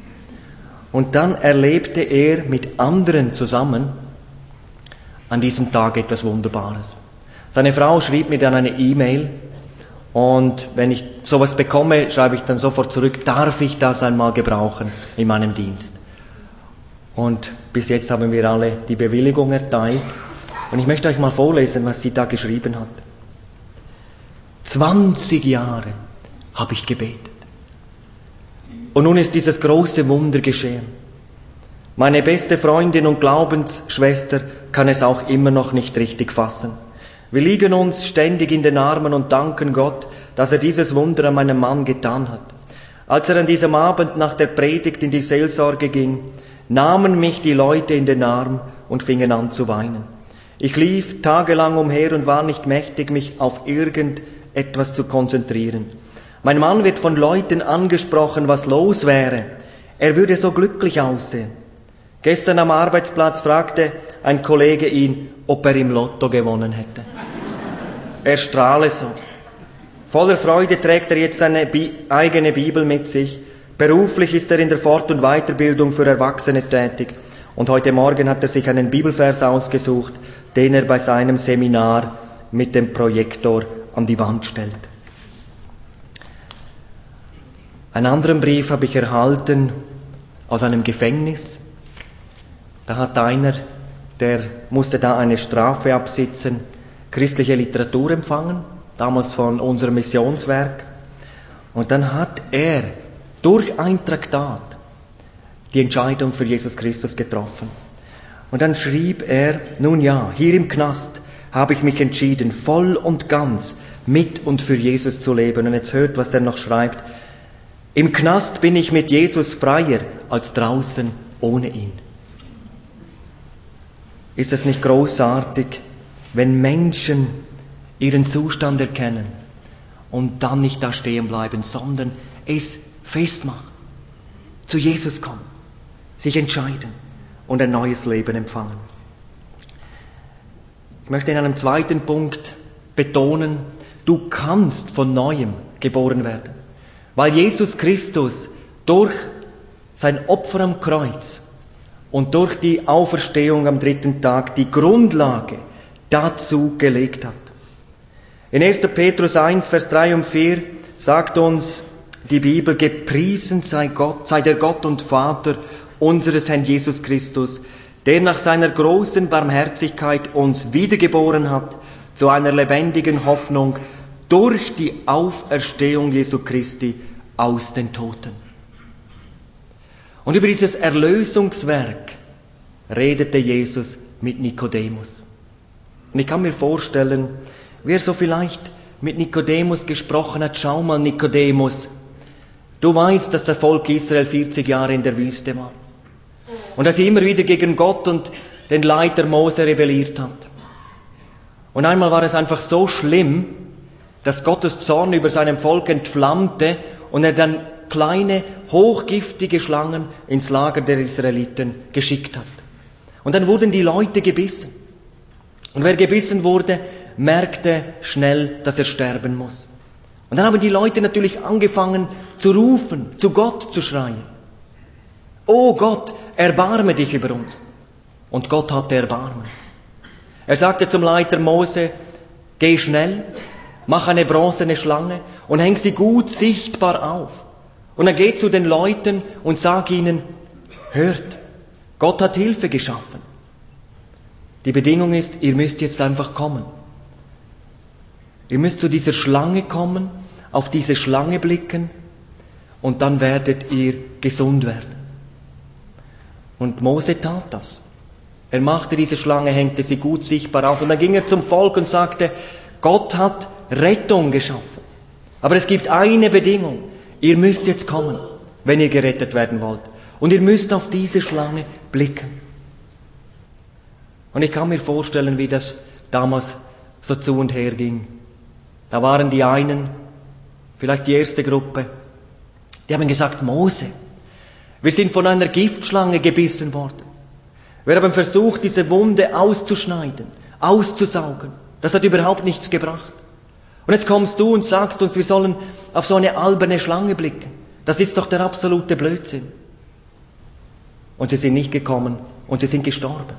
Und dann erlebte er mit anderen zusammen an diesem Tag etwas Wunderbares. Seine Frau schrieb mir dann eine E-Mail und wenn ich sowas bekomme, schreibe ich dann sofort zurück, darf ich das einmal gebrauchen in meinem Dienst? Und bis jetzt haben wir alle die Bewilligung erteilt. Und ich möchte euch mal vorlesen, was sie da geschrieben hat. zwanzig Jahre habe ich gebetet. Und nun ist dieses große Wunder geschehen. Meine beste Freundin und Glaubensschwester kann es auch immer noch nicht richtig fassen. Wir liegen uns ständig in den Armen und danken Gott, dass er dieses Wunder an meinem Mann getan hat. Als er an diesem Abend nach der Predigt in die Seelsorge ging, nahmen mich die Leute in den Arm und fingen an zu weinen. Ich lief tagelang umher und war nicht mächtig, mich auf irgendetwas zu konzentrieren. Mein Mann wird von Leuten angesprochen, was los wäre. Er würde so glücklich aussehen. Gestern am Arbeitsplatz fragte ein Kollege ihn, ob er im Lotto gewonnen hätte. Er strahle so. Voller Freude trägt er jetzt seine Bi- eigene Bibel mit sich. Beruflich ist er in der Fort- und Weiterbildung für Erwachsene tätig. Und heute Morgen hat er sich einen Bibelvers ausgesucht, den er bei seinem Seminar mit dem Projektor an die Wand stellt. Einen anderen Brief habe ich erhalten aus einem Gefängnis. Da hat einer, der musste da eine Strafe absitzen, christliche Literatur empfangen, damals von unserem Missionswerk. Und dann hat er durch ein Traktat die Entscheidung für Jesus Christus getroffen. Und dann schrieb er, nun ja, hier im Knast habe ich mich entschieden, voll und ganz mit und für Jesus zu leben. Und jetzt hört, was er noch schreibt. Im Knast bin ich mit Jesus freier als draußen ohne ihn. Ist es nicht großartig, wenn Menschen ihren Zustand erkennen und dann nicht da stehen bleiben, sondern es festmachen, zu Jesus kommen, sich entscheiden und ein neues Leben empfangen. Ich möchte in einem zweiten Punkt betonen, du kannst von Neuem geboren werden, weil Jesus Christus durch sein Opfer am Kreuz und durch die Auferstehung am dritten Tag die Grundlage dazu gelegt hat. In erster Petrus eins, Vers drei und vier sagt uns die Bibel, gepriesen sei Gott, sei der Gott und Vater unseres Herrn Jesus Christus, der nach seiner großen Barmherzigkeit uns wiedergeboren hat zu einer lebendigen Hoffnung durch die Auferstehung Jesu Christi aus den Toten. Und über dieses Erlösungswerk redete Jesus mit Nikodemus. Und ich kann mir vorstellen, wie er so vielleicht mit Nikodemus gesprochen hat: Schau mal, Nikodemus, du weißt, dass das Volk Israel vierzig Jahre in der Wüste war. Und dass sie immer wieder gegen Gott und den Leiter Mose rebelliert hat. Und einmal war es einfach so schlimm, dass Gottes Zorn über seinem Volk entflammte und er dann kleine, hochgiftige Schlangen ins Lager der Israeliten geschickt hat. Und dann wurden die Leute gebissen. Und wer gebissen wurde, merkte schnell, dass er sterben muss. Und dann haben die Leute natürlich angefangen zu rufen, zu Gott zu schreien. Oh Gott, erbarme dich über uns. Und Gott hatte Erbarmen. Er sagte zum Leiter Mose: Geh schnell, mach eine bronzene Schlange und häng sie gut sichtbar auf. Und er geht zu den Leuten und sagt ihnen: Hört, Gott hat Hilfe geschaffen. Die Bedingung ist, ihr müsst jetzt einfach kommen. Ihr müsst zu dieser Schlange kommen, auf diese Schlange blicken und dann werdet ihr gesund werden. Und Mose tat das. Er machte diese Schlange, hängte sie gut sichtbar auf und dann ging er zum Volk und sagte: Gott hat Rettung geschaffen. Aber es gibt eine Bedingung. Ihr müsst jetzt kommen, wenn ihr gerettet werden wollt. Und ihr müsst auf diese Schlange blicken. Und ich kann mir vorstellen, wie das damals so zu und her ging. Da waren die einen, vielleicht die erste Gruppe, die haben gesagt: Mose, wir sind von einer Giftschlange gebissen worden. Wir haben versucht, diese Wunde auszuschneiden, auszusaugen. Das hat überhaupt nichts gebracht. Und jetzt kommst du und sagst uns, wir sollen auf so eine alberne Schlange blicken. Das ist doch der absolute Blödsinn. Und sie sind nicht gekommen und sie sind gestorben.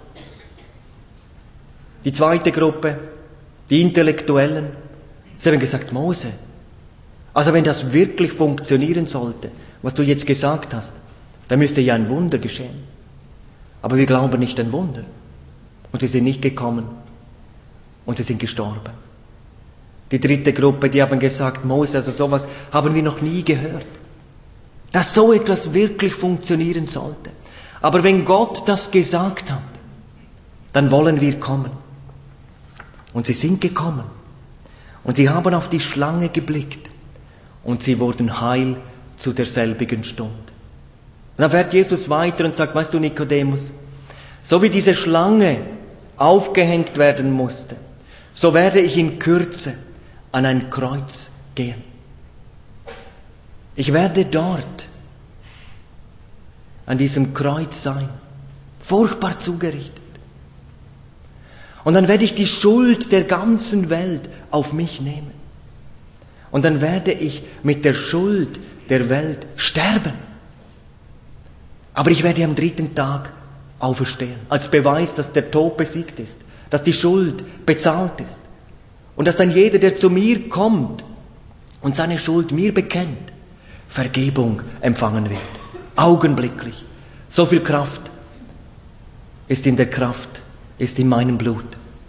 Die zweite Gruppe, die Intellektuellen, sie haben gesagt: Mose, also wenn das wirklich funktionieren sollte, was du jetzt gesagt hast, dann müsste ja ein Wunder geschehen. Aber wir glauben nicht an Wunder. Und sie sind nicht gekommen und sie sind gestorben. Die dritte Gruppe, die haben gesagt: Mose, also sowas haben wir noch nie gehört. Dass so etwas wirklich funktionieren sollte. Aber wenn Gott das gesagt hat, dann wollen wir kommen. Und sie sind gekommen. Und sie haben auf die Schlange geblickt. Und sie wurden heil zu derselbigen Stunde. Und dann fährt Jesus weiter und sagt: Weißt du, Nikodemus, so wie diese Schlange aufgehängt werden musste, so werde ich in Kürze an ein Kreuz gehen. Ich werde dort an diesem Kreuz sein, furchtbar zugerichtet. Und dann werde ich die Schuld der ganzen Welt auf mich nehmen. Und dann werde ich mit der Schuld der Welt sterben. Aber ich werde am dritten Tag auferstehen, als Beweis, dass der Tod besiegt ist, dass die Schuld bezahlt ist. Und dass dann jeder, der zu mir kommt und seine Schuld mir bekennt, Vergebung empfangen wird. Augenblicklich. So viel Kraft ist in der Kraft, ist in meinem Blut.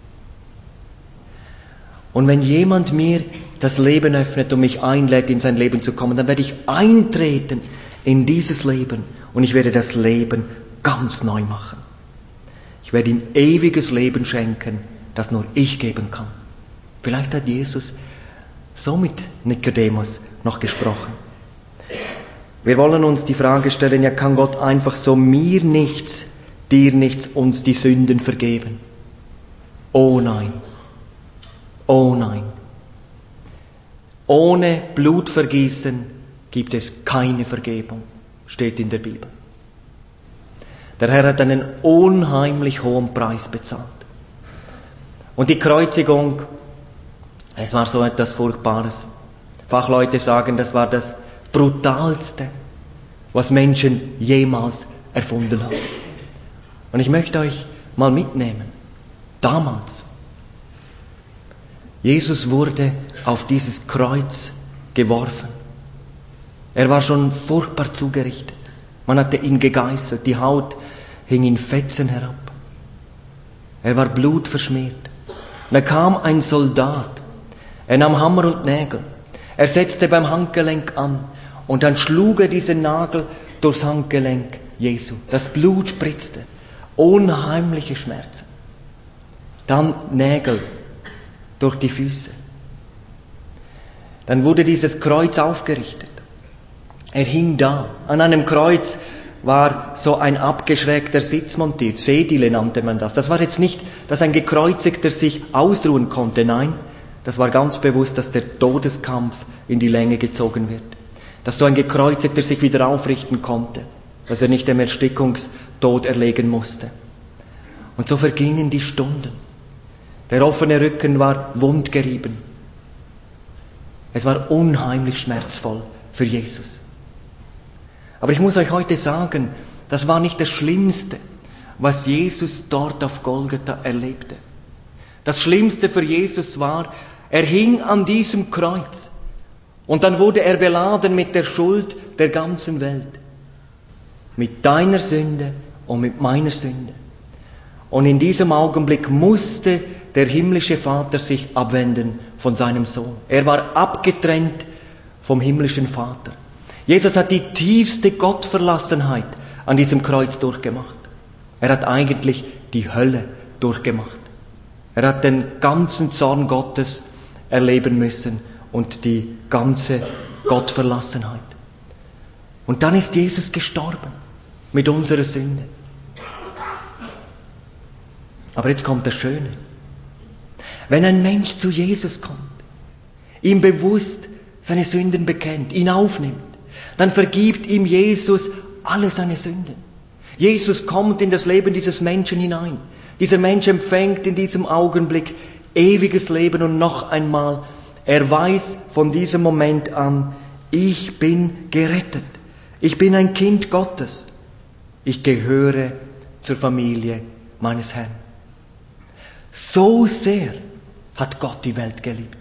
Und wenn jemand mir das Leben öffnet und mich einlädt, in sein Leben zu kommen, dann werde ich eintreten in dieses Leben und ich werde das Leben ganz neu machen. Ich werde ihm ewiges Leben schenken, das nur ich geben kann. Vielleicht hat Jesus so mit Nikodemus noch gesprochen. Wir wollen uns die Frage stellen, ja, kann Gott einfach so mir nichts, dir nichts, uns die Sünden vergeben? Oh nein. Oh nein. Ohne Blutvergießen gibt es keine Vergebung, steht in der Bibel. Der Herr hat einen unheimlich hohen Preis bezahlt. Und die Kreuzigung, es war so etwas Furchtbares. Fachleute sagen, das war das Brutalste, was Menschen jemals erfunden haben. Und ich möchte euch mal mitnehmen. Damals, Jesus wurde auf dieses Kreuz geworfen. Er war schon furchtbar zugerichtet. Man hatte ihn gegeißelt, die Haut hing in Fetzen herab. Er war blutverschmiert. Und da kam ein Soldat. Er nahm Hammer und Nägel. Er setzte beim Handgelenk an und dann schlug er diesen Nagel durchs Handgelenk Jesu. Das Blut spritzte. Unheimliche Schmerzen. Dann Nägel durch die Füße. Dann wurde dieses Kreuz aufgerichtet. Er hing da. An einem Kreuz war so ein abgeschrägter Sitz montiert. Sedile nannte man das. Das war jetzt nicht, dass ein Gekreuzigter sich ausruhen konnte. Nein, das war ganz bewusst, dass der Todeskampf in die Länge gezogen wird. Dass so ein Gekreuzigter sich wieder aufrichten konnte. Dass er nicht dem Erstickungstod erlegen musste. Und so vergingen die Stunden. Der offene Rücken war wundgerieben. Es war unheimlich schmerzvoll für Jesus. Aber ich muss euch heute sagen, das war nicht das Schlimmste, was Jesus dort auf Golgatha erlebte. Das Schlimmste für Jesus war, er hing an diesem Kreuz und dann wurde er beladen mit der Schuld der ganzen Welt. Mit deiner Sünde und mit meiner Sünde. Und in diesem Augenblick musste der himmlische Vater sich abwenden von seinem Sohn. Er war abgetrennt vom himmlischen Vater. Jesus hat die tiefste Gottverlassenheit an diesem Kreuz durchgemacht. Er hat eigentlich die Hölle durchgemacht. Er hat den ganzen Zorn Gottes erleben müssen und die ganze Gottverlassenheit. Und dann ist Jesus gestorben mit unserer Sünde. Aber jetzt kommt das Schöne. Wenn ein Mensch zu Jesus kommt, ihm bewusst seine Sünden bekennt, ihn aufnimmt, dann vergibt ihm Jesus alle seine Sünden. Jesus kommt in das Leben dieses Menschen hinein. Dieser Mensch empfängt in diesem Augenblick ewiges Leben und noch einmal, er weiß von diesem Moment an, ich bin gerettet. Ich bin ein Kind Gottes. Ich gehöre zur Familie meines Herrn. So sehr hat Gott die Welt geliebt.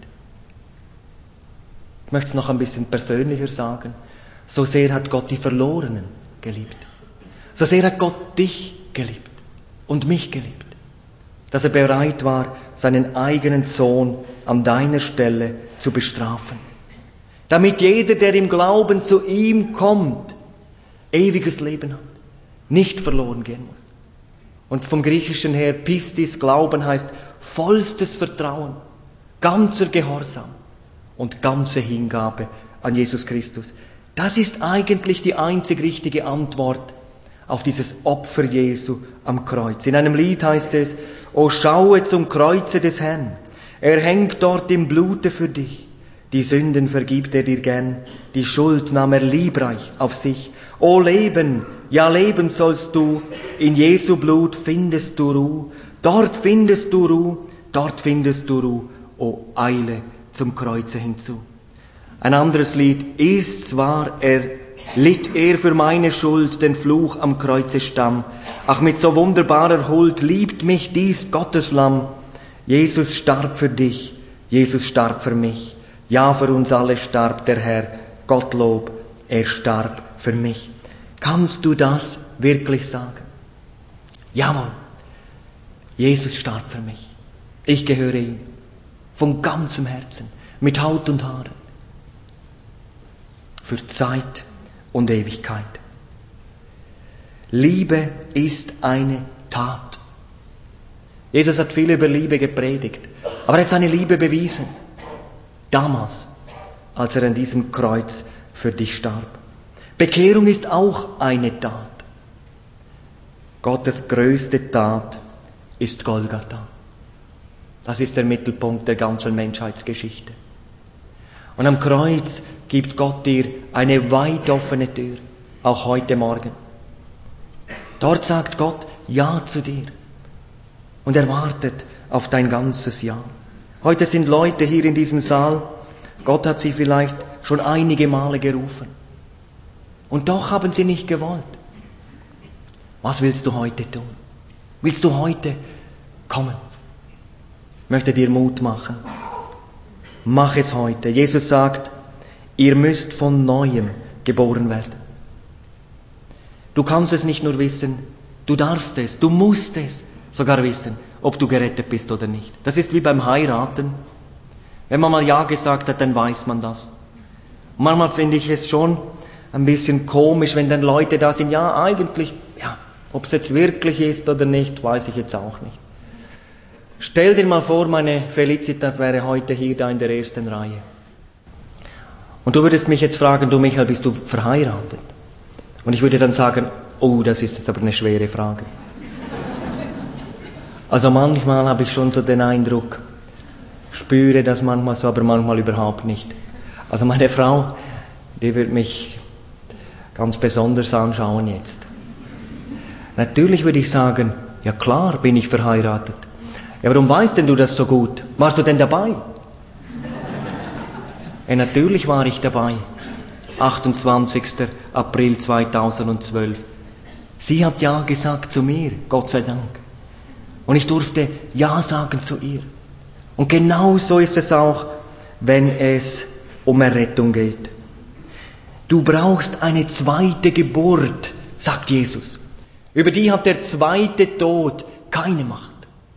Ich möchte es noch ein bisschen persönlicher sagen. So sehr hat Gott die Verlorenen geliebt. So sehr hat Gott dich geliebt und mich geliebt, dass er bereit war, seinen eigenen Sohn an deiner Stelle zu bestrafen. Damit jeder, der im Glauben zu ihm kommt, ewiges Leben hat, nicht verloren gehen muss. Und vom Griechischen her, Pistis, Glauben heißt vollstes Vertrauen, ganzer Gehorsam und ganze Hingabe an Jesus Christus. Das ist eigentlich die einzig richtige Antwort auf dieses Opfer Jesu am Kreuz. In einem Lied heißt es, O schaue zum Kreuze des Herrn, er hängt dort im Blute für dich. Die Sünden vergibt er dir gern, die Schuld nahm er liebreich auf sich. O Leben, ja leben sollst du, in Jesu Blut findest du Ruh, dort findest du Ruh, dort findest du Ruh, o eile zum Kreuze hinzu. Ein anderes Lied, ist's wahr, er litt er für meine Schuld den Fluch am Kreuze Stamm. Ach, mit so wunderbarer Huld liebt mich dies Gotteslamm. Jesus starb für dich, Jesus starb für mich. Ja, für uns alle starb der Herr, Gottlob, er starb für mich. Kannst du das wirklich sagen? Jawohl, Jesus starb für mich. Ich gehöre ihm von ganzem Herzen, mit Haut und Haaren. Für Zeit und Ewigkeit. Liebe ist eine Tat. Jesus hat viel über Liebe gepredigt, aber er hat seine Liebe bewiesen. Damals, als er an diesem Kreuz für dich starb. Bekehrung ist auch eine Tat. Gottes größte Tat ist Golgatha. Das ist der Mittelpunkt der ganzen Menschheitsgeschichte. Und am Kreuz gibt Gott dir eine weit offene Tür, auch heute Morgen. Dort sagt Gott Ja zu dir und er wartet auf dein ganzes Ja. Heute sind Leute hier in diesem Saal, Gott hat sie vielleicht schon einige Male gerufen. Und doch haben sie nicht gewollt. Was willst du heute tun? Willst du heute kommen? Ich möchte dir Mut machen. Mach es heute. Jesus sagt, ihr müsst von Neuem geboren werden. Du kannst es nicht nur wissen, du darfst es, du musst es sogar wissen, ob du gerettet bist oder nicht. Das ist wie beim Heiraten. Wenn man mal Ja gesagt hat, dann weiß man das. Und manchmal finde ich es schon ein bisschen komisch, wenn dann Leute da sind, ja eigentlich, ja, ob es jetzt wirklich ist oder nicht, weiß ich jetzt auch nicht. Stell dir mal vor, meine Felicitas wäre heute hier da in der ersten Reihe. Und du würdest mich jetzt fragen, du Michael, bist du verheiratet? Und ich würde dann sagen, oh, das ist jetzt aber eine schwere Frage. Also manchmal habe ich schon so den Eindruck, spüre das manchmal so, aber manchmal überhaupt nicht. Also meine Frau, die wird mich ganz besonders anschauen jetzt. Natürlich würde ich sagen, ja klar bin ich verheiratet. Ja, warum weißt denn du das so gut? Warst du denn dabei? Ja, natürlich war ich dabei. achtundzwanzigster April zweitausendzwölf. Sie hat Ja gesagt zu mir, Gott sei Dank. Und ich durfte Ja sagen zu ihr. Und genau so ist es auch, wenn es um Errettung geht. Du brauchst eine zweite Geburt, sagt Jesus. Über die hat der zweite Tod keine Macht.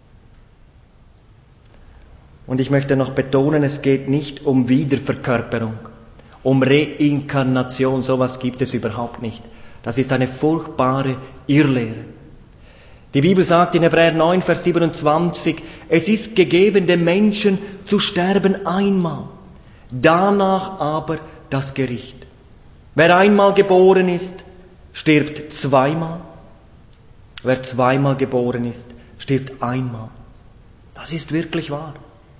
Und ich möchte noch betonen, es geht nicht um Wiederverkörperung, um Reinkarnation, sowas gibt es überhaupt nicht. Das ist eine furchtbare Irrlehre. Die Bibel sagt in Hebräer neun, Vers siebenundzwanzig, es ist gegeben, dem Menschen zu sterben einmal, danach aber das Gericht. Wer einmal geboren ist, stirbt zweimal. Wer zweimal geboren ist, stirbt einmal. Das ist wirklich wahr.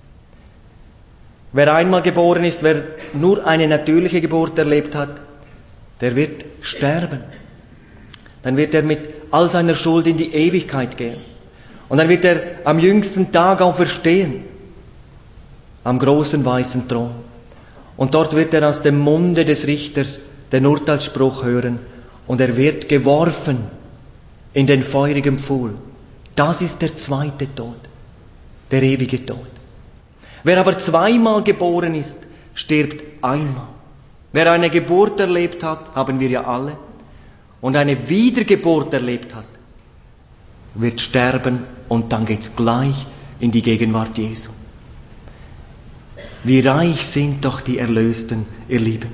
Wer einmal geboren ist, wer nur eine natürliche Geburt erlebt hat, der wird sterben. Dann wird er mit all seiner Schuld in die Ewigkeit gehen. Und dann wird er am jüngsten Tag auferstehen, am großen weißen Thron. Und dort wird er aus dem Munde des Richters den Urteilsspruch hören und er wird geworfen in den feurigen Pfuhl. Das ist der zweite Tod, der ewige Tod. Wer aber zweimal geboren ist, stirbt einmal. Wer eine Geburt erlebt hat, haben wir ja alle, und eine Wiedergeburt erlebt hat, wird sterben und dann geht's gleich in die Gegenwart Jesu. Wie reich sind doch die Erlösten, ihr Lieben.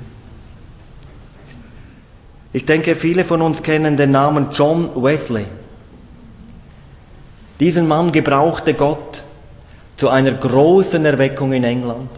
Ich denke, viele von uns kennen den Namen John Wesley. Diesen Mann gebrauchte Gott zu einer großen Erweckung in England.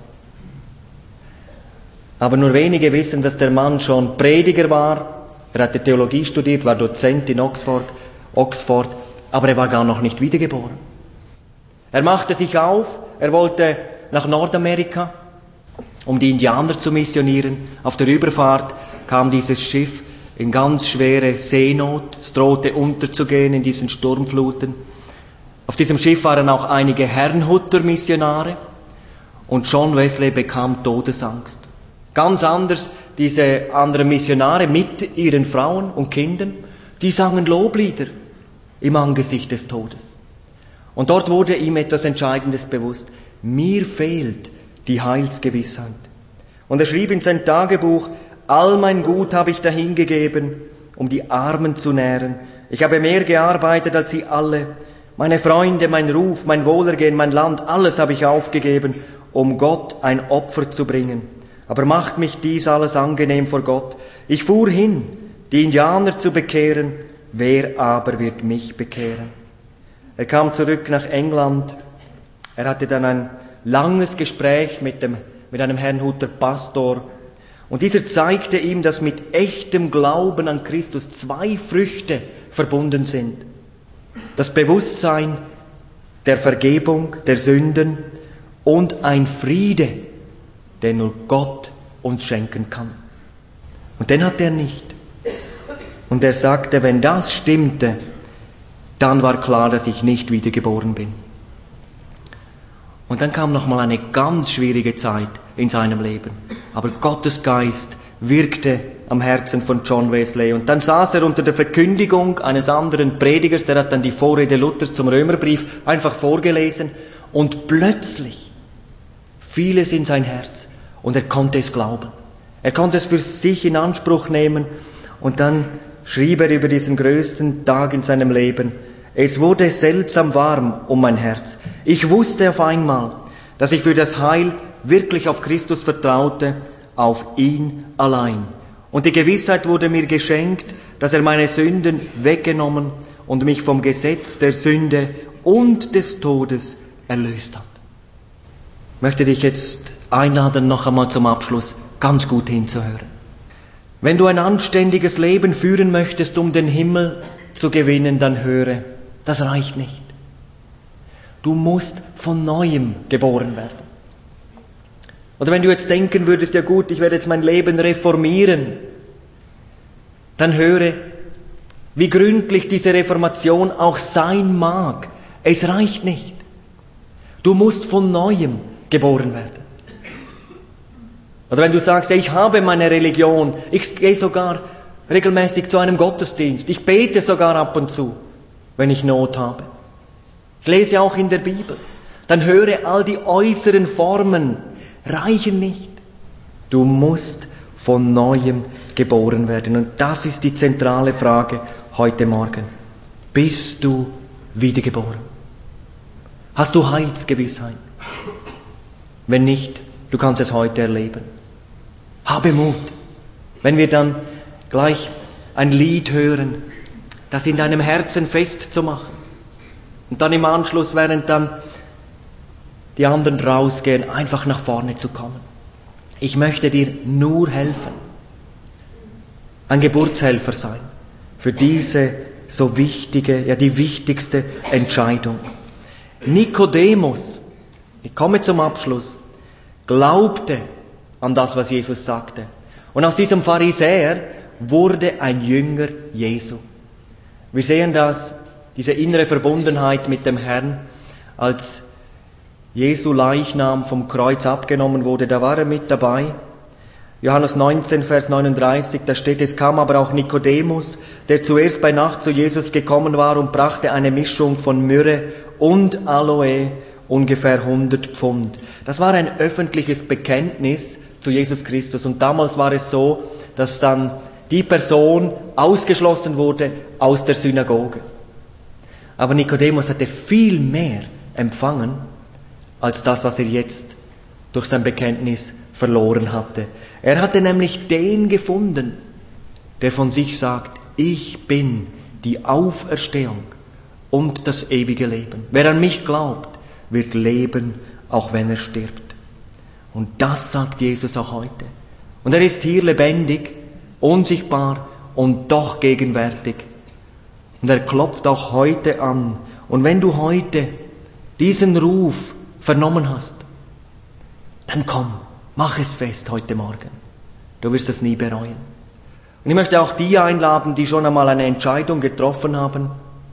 Aber nur wenige wissen, dass der Mann schon Prediger war. Er hatte Theologie studiert, war Dozent in Oxford, Oxford, aber er war gar noch nicht wiedergeboren. Er machte sich auf, er wollte nach Nordamerika, um die Indianer zu missionieren. Auf der Überfahrt kam dieses Schiff in ganz schwere Seenot, es drohte unterzugehen in diesen Sturmfluten. Auf diesem Schiff waren auch einige Herrnhuter-Missionare und John Wesley bekam Todesangst. Ganz anders diese anderen Missionare mit ihren Frauen und Kindern, die sangen Loblieder im Angesicht des Todes. Und dort wurde ihm etwas Entscheidendes bewusst. Mir fehlt die Heilsgewissheit. Und er schrieb in sein Tagebuch, all mein Gut habe ich dahingegeben, um die Armen zu nähren. Ich habe mehr gearbeitet als sie alle. Meine Freunde, mein Ruf, mein Wohlergehen, mein Land, alles habe ich aufgegeben, um Gott ein Opfer zu bringen. Aber macht mich dies alles angenehm vor Gott. Ich fuhr hin, die Indianer zu bekehren, wer aber wird mich bekehren? Er kam zurück nach England. Er hatte dann ein langes Gespräch mit dem, mit einem Herrnhuter Pastor. Und dieser zeigte ihm, dass mit echtem Glauben an Christus zwei Früchte verbunden sind. Das Bewusstsein der Vergebung, der Sünden und ein Friede, den nur Gott uns schenken kann. Und den hat er nicht. Und er sagte, wenn das stimmte, dann war klar, dass ich nicht wiedergeboren bin. Und dann kam noch mal eine ganz schwierige Zeit in seinem Leben. Aber Gottes Geist wirkte am Herzen von John Wesley. Und dann saß er unter der Verkündigung eines anderen Predigers, der hat dann die Vorrede Luthers zum Römerbrief einfach vorgelesen. Und plötzlich fiel es in sein Herz und er konnte es glauben. Er konnte es für sich in Anspruch nehmen und dann schrieb er über diesen größten Tag in seinem Leben: Es wurde seltsam warm um mein Herz. Ich wusste auf einmal, dass ich für das Heil wirklich auf Christus vertraute, auf ihn allein. Und die Gewissheit wurde mir geschenkt, dass er meine Sünden weggenommen und mich vom Gesetz der Sünde und des Todes erlöst hat. Ich möchte dich jetzt einladen, noch einmal zum Abschluss ganz gut hinzuhören. Wenn du ein anständiges Leben führen möchtest, um den Himmel zu gewinnen, dann höre, das reicht nicht. Du musst von Neuem geboren werden. Oder wenn du jetzt denken würdest, ja gut, ich werde jetzt mein Leben reformieren, dann höre, wie gründlich diese Reformation auch sein mag. Es reicht nicht. Du musst von Neuem geboren werden. Oder wenn du sagst, ja, ich habe meine Religion, ich gehe sogar regelmäßig zu einem Gottesdienst, ich bete sogar ab und zu, wenn ich Not habe. Ich lese auch in der Bibel. Dann höre, all die äußeren Formen reichen nicht. Du musst von Neuem geboren werden. Und das ist die zentrale Frage heute Morgen. Bist du wiedergeboren? Hast du Heilsgewissheit? Wenn nicht, du kannst es heute erleben. Habe Mut. Wenn wir dann gleich ein Lied hören, das in deinem Herzen festzumachen. Und dann im Anschluss, während dann die anderen rausgehen, einfach nach vorne zu kommen. Ich möchte dir nur helfen. Ein Geburtshelfer sein. Für diese so wichtige, ja die wichtigste Entscheidung. Nikodemus, ich komme zum Abschluss, glaubte an das, was Jesus sagte. Und aus diesem Pharisäer wurde ein Jünger Jesu. Wir sehen das, diese innere Verbundenheit mit dem Herrn, als Jesu Leichnam vom Kreuz abgenommen wurde, da war er mit dabei. Johannes neunzehn, Vers neununddreißig, da steht, es kam aber auch Nikodemus, der zuerst bei Nacht zu Jesus gekommen war und brachte eine Mischung von Myrrhe und Aloe, ungefähr hundert Pfund. Das war ein öffentliches Bekenntnis zu Jesus Christus. Und damals war es so, dass dann die Person ausgeschlossen wurde aus der Synagoge. Aber Nikodemus hatte viel mehr empfangen, als das, was er jetzt durch sein Bekenntnis verloren hatte. Er hatte nämlich den gefunden, der von sich sagt, ich bin die Auferstehung und das ewige Leben. Wer an mich glaubt, wird leben, auch wenn er stirbt. Und das sagt Jesus auch heute. Und er ist hier lebendig, unsichtbar und doch gegenwärtig. Und er klopft auch heute an. Und wenn du heute diesen Ruf vernommen hast, dann komm, mach es fest heute Morgen. Du wirst es nie bereuen. Und ich möchte auch die einladen, die schon einmal eine Entscheidung getroffen haben,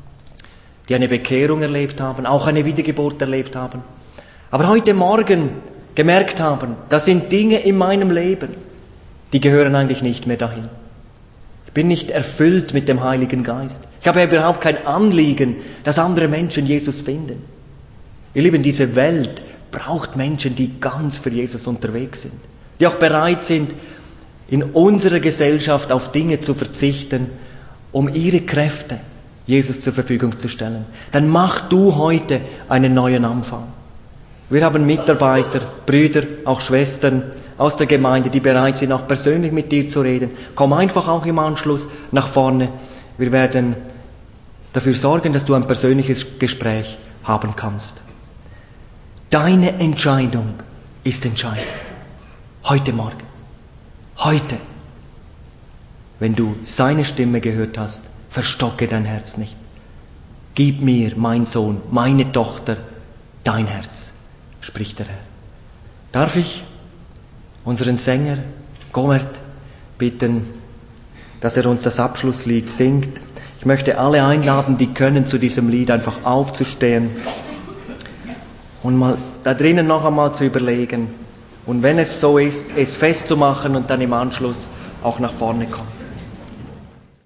die eine Bekehrung erlebt haben, auch eine Wiedergeburt erlebt haben, aber heute Morgen gemerkt haben, das sind Dinge in meinem Leben, die gehören eigentlich nicht mehr dahin. Ich bin nicht erfüllt mit dem Heiligen Geist. Ich habe überhaupt kein Anliegen, dass andere Menschen Jesus finden. Ihr Lieben, diese Welt braucht Menschen, die ganz für Jesus unterwegs sind, die auch bereit sind, in unserer Gesellschaft auf Dinge zu verzichten, um ihre Kräfte Jesus zur Verfügung zu stellen. Dann mach du heute einen neuen Anfang. Wir haben Mitarbeiter, Brüder, auch Schwestern aus der Gemeinde, die bereit sind, auch persönlich mit dir zu reden. Komm einfach auch im Anschluss nach vorne. Wir werden dafür sorgen, dass du ein persönliches Gespräch haben kannst. Deine Entscheidung ist entscheidend. Heute Morgen. Heute. Wenn du seine Stimme gehört hast, verstocke dein Herz nicht. Gib mir, mein Sohn, meine Tochter, dein Herz, spricht der Herr. Darf ich unseren Sänger Gomert bitten, dass er uns das Abschlusslied singt? Ich möchte alle einladen, die können, zu diesem Lied einfach aufzustehen und mal da drinnen noch einmal zu überlegen. Und wenn es so ist, es festzumachen und dann im Anschluss auch nach vorne kommen.